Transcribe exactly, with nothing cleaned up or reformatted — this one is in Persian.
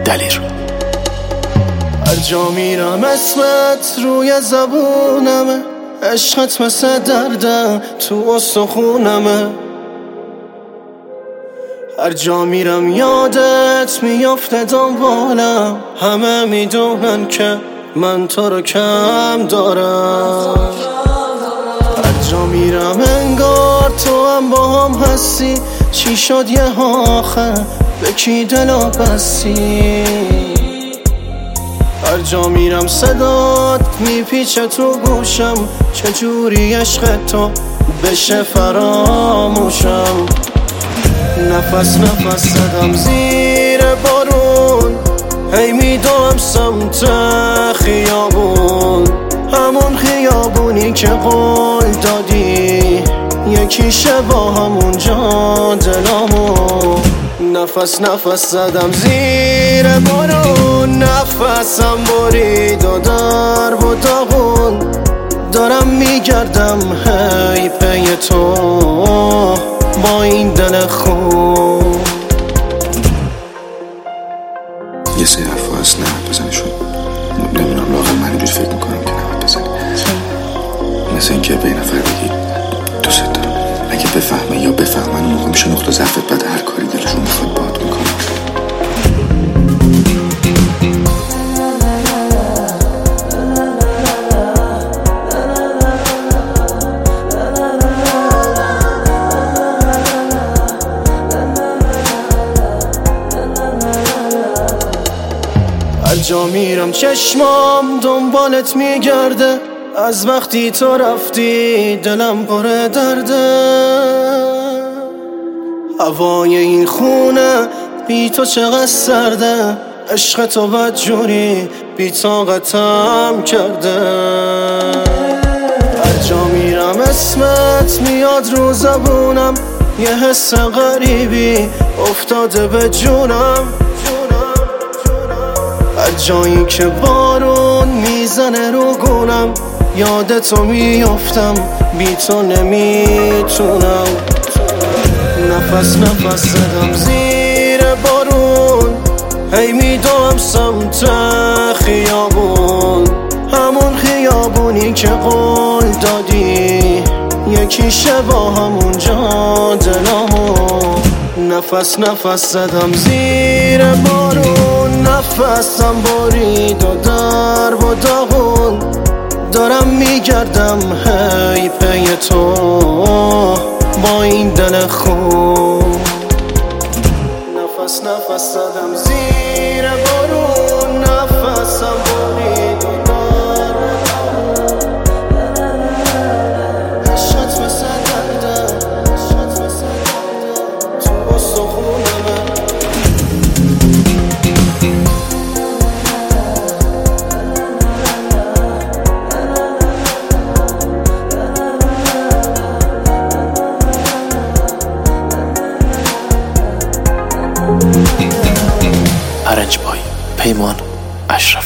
دلیر. هر جا میرم اسمت روی زبونمه، عشقت مثل دردم تو استخونمه. هر جا میرم یادت میافته دنبالم، همه میدونن که من تو رو کم دارم. هر جا میرم انگار تو هم با هم هستی، چی شد یه آخر به کی دلا بستی. هر جا میرم صدات میپیچه تو گوشم، چجوری عشق تو بشه فراموشم. نفس نفس زدم زیر بارون، هی میدوم سمت خیابون، همون خیابونی که قول دادی یکیشه با همونجا دلامون. نفس نفس زدم زیر بارون، نفسم برید و در و داغون، دارم میگردم هی پی تو با این دل خون. یه سری حرفا هست نباید بزنی، شد نمیدونم لااقل من اینجوری فکر میکنم که نباید بزنی. مثل این که به این نفر بگی دوست دارم، اگه بفهمه یا بفهمن اون موقع میشه نقطه ضعفت، بعد هر کاری دلشون میخواد باهات میکنه. هر جا میرم چشمام دنبالت میگرده، از وقتی تو رفتی دلم پر درده. هوای این خونه بی تو چقدر سرده، عشق تو بدجوری بی طاقتم کرده. هر جا میرم اسمت میاد رو زبونم، یه حس غریبی افتاده به جونم. هر جایی که بارون میزنه رو گونم، یادتو میافتم بی تو نمیتونم. نفس نفس زدم زیر بارون، هی میدوم سمت خیابون، همون خیابونی که قول دادی یکیشه با همونجا دلامون. نفس نفس زدم زیر بارون، نفسم برید و در و داغون، دارم میگردم هی پی تو با این دل خون. نفس نفس زدم زیر بارون، نفسم برید و در و داغون، عشقت مثل دردم، عشقت مثل دردم تو استخونمه. ارنج بای پیمان اشرف.